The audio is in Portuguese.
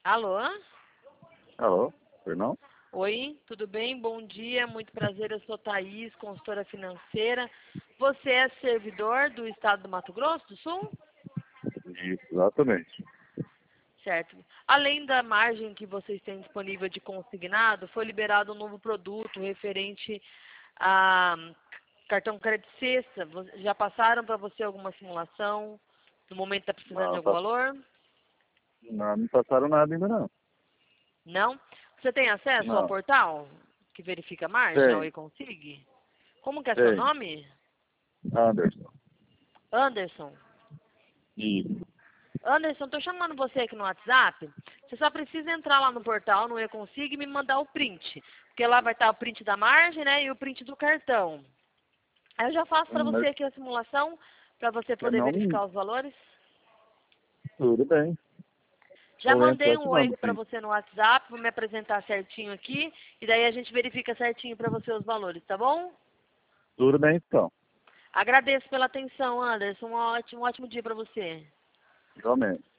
Alô? Alô, Fernão? Oi, tudo bem? Bom dia, muito prazer. Eu sou Thaís, consultora financeira. Você é servidor do Estado do Mato Grosso do Sul? Isso, exatamente. Certo. Além da margem que vocês têm disponível de consignado, foi liberado um novo produto referente a cartão crédito cesta. Já passaram para você alguma simulação? No momento está precisando de Não, algum valor? não passaram nada ainda não. Não? Você tem acesso ao Não. portal que verifica a margem, ao Tem, e-consig? Como que é seu tem. nome? Anderson. Anderson. Isso. Anderson, estou chamando você aqui no WhatsApp. Você só precisa entrar lá no portal, no e-consig, e me mandar o print. Porque lá vai estar o print da margem, né, e o print do cartão. Aí eu já faço para você Mas aqui a simulação, para você eu poder não. verificar os valores. Tudo bem. Já Eu entro mandei lá um te oi mando, para sim. você no WhatsApp, vou me apresentar certinho aqui, e daí a gente verifica certinho para você os valores, tá bom? Tudo bem, então. Agradeço pela atenção, Anderson. Um ótimo dia para você. Igualmente.